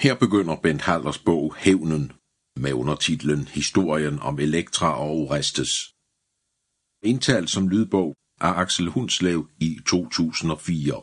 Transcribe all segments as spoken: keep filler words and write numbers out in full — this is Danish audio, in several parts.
Her begynder Bent Halders bog Hævnen, med undertitlen Historien om Elektra og Orestes. Indtalt som lydbog af Axel Hundslev i to tusind og fire.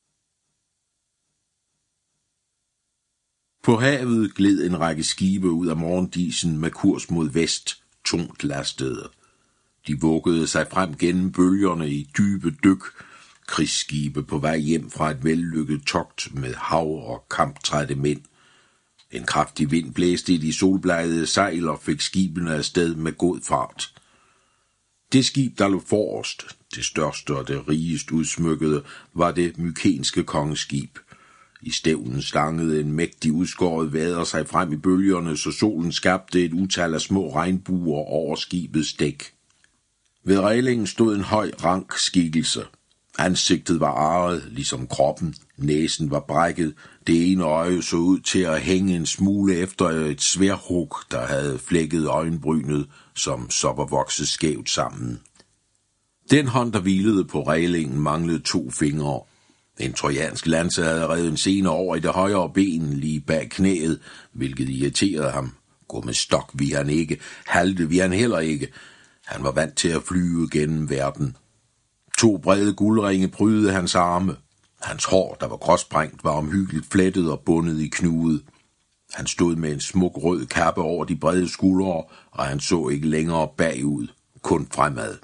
På havet gled en række skibe ud af morgendisen med kurs mod vest, tungt lastede. De vuggede sig frem gennem bølgerne i dybe dyk, krigsskibe på vej hjem fra et vellykket togt med hav og kamptrætte mænd. En kraftig vind blæste i de solbladede sejl og fik skibene afsted med god fart. Det skib, der lå forrest, det største og det rigest udsmykkede, var det mykenske kongeskib. I stævnen stangede en mægtig udskåret vader sig frem i bølgerne, så solen skabte et utal af små regnbuer over skibets dæk. Ved rælingen stod en høj, rank skikkelse. Ansigtet var arret, ligesom kroppen. Næsen var brækket. Det ene øje så ud til at hænge en smule efter et sværhug, der havde flækket øjenbrynet, som så var vokset skævt sammen. Den hånd, der hvilede på rælingen, manglede to fingre. En trojansk lanse havde revet en sene over i det højre ben lige bag knæet, hvilket irriterede ham. Gå med stok vi han ikke, halte vi han heller ikke. Han var vant til at flyve gennem verden. To brede guldringe prydede hans arme. Hans hår, der var gråsprængt, var omhyggeligt flettet og bundet i knude. Han stod med en smuk rød kappe over de brede skuldre, og han så ikke længere bagud, kun fremad.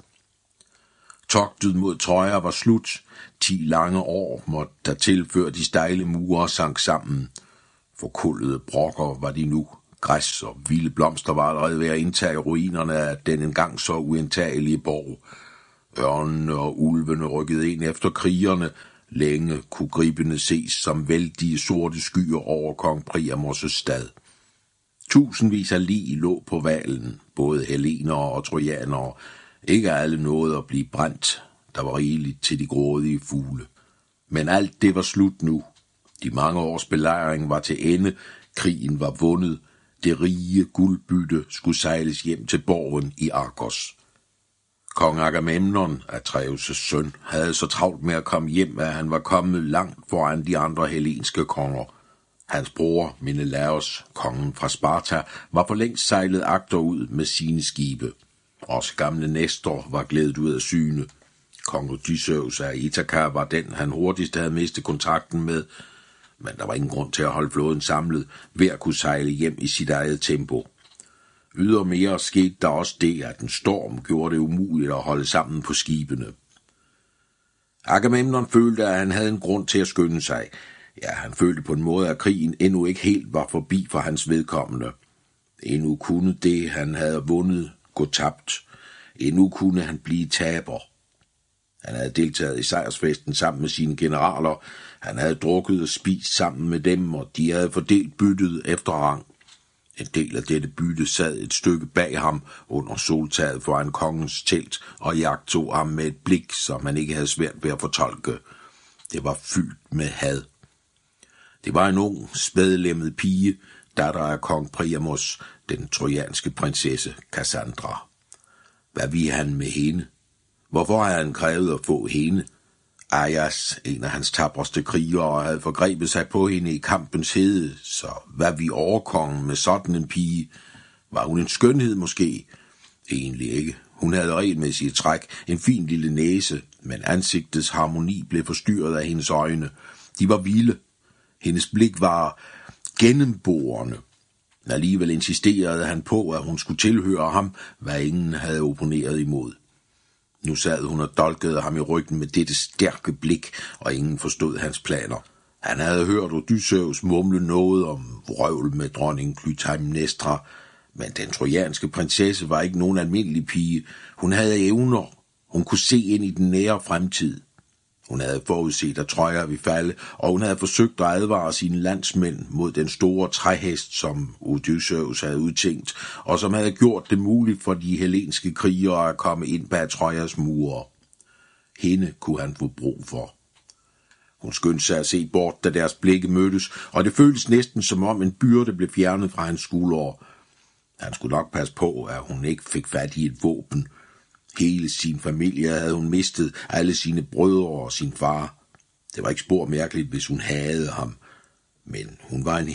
Togtet mod Troja var slut. Ti lange år måtte der tilføre de stejle mure sank sammen. Forkullede brokker var de nu. Græs og vilde blomster var allerede ved at indtage ruinerne af den engang så uindtagelige borg. Ørnene og ulvene rykkede ind efter krigerne. Længe kunne gribene ses som vældige sorte skyer over kong Priamos' stad. Tusindvis af lig lå på valen, både hellenere og trojanere. Ikke alle nåede at blive brændt. Der var rigeligt til de grådige fugle. Men alt det var slut nu. De mange års belejring var til ende. Krigen var vundet. Det rige guldbytte skulle sejles hjem til borgen i Argos. Kong Agamemnon, Atreus' søn, havde så travlt med at komme hjem, at han var kommet langt foran de andre hellenske konger. Hans bror, Menelaos, kongen fra Sparta, var for længst sejlet agterud med sine skibe. Også gamle Nestor var glædet ud af syne. Kong Odysseus af Ithaka var den, han hurtigst havde mistet kontakten med, men der var ingen grund til at holde flåden samlet, ved at kunne sejle hjem i sit eget tempo. Ydermere skete der også det, at en storm gjorde det umuligt at holde sammen på skibene. Agamemnon følte, at han havde en grund til at skynde sig. Ja, han følte på en måde, at krigen endnu ikke helt var forbi for hans vedkommende. Endnu kunne det, han havde vundet, gå tabt. Endnu kunne han blive taber. Han havde deltaget i sejrsfesten sammen med sine generaler. Han havde drukket og spist sammen med dem, og de havde fordelt byttet efter rang. En del af dette bytte sad et stykke bag ham under soltaget foran kongens telt og jagtog ham med et blik, som han ikke havde svært ved at fortolke. Det var fyldt med had. Det var en ung, spædlemmet pige, datter af kong Priamos, den trojanske prinsesse Cassandra. Hvad ville han med hende? Hvorfor havde han krævet at få hende? Ajas, en af hans tapreste krigere, havde forgrebet sig på hende i kampens hede, så hvad vi overkongen med sådan en pige? Var hun en skønhed måske? Egentlig ikke. Hun havde regelmæssige træk, en fin lille næse, men ansigtets harmoni blev forstyrret af hendes øjne. De var vilde. Hendes blik var gennemborende. Alligevel insisterede han på, at hun skulle tilhøre ham, hvad ingen havde opponeret imod. Nu sad hun og dolkede ham i ryggen med dette stærke blik, og ingen forstod hans planer. Han havde hørt Odysseus mumle noget om vrøvl med dronning Klytaimnestra, men den trojanske prinsesse var ikke nogen almindelig pige. Hun havde evner. Hun kunne se ind i den nære fremtid. Hun havde forudset, at Troja ville falde, og hun havde forsøgt at advare sine landsmænd mod den store træhest, som Odysseus havde udtænkt, og som havde gjort det muligt for de hellenske krigere at komme ind bag Trojas mure. Hende kunne han få brug for. Hun skyndte sig at se bort, da deres blikke mødtes, og det føltes næsten som om en byrde blev fjernet fra hans skuldre. Han skulle nok passe på, at hun ikke fik fat i et våben. Hele sin familie havde hun mistet, alle sine brødre og sin far. Det var ikke spor mærkeligt, hvis hun havde ham, men hun var en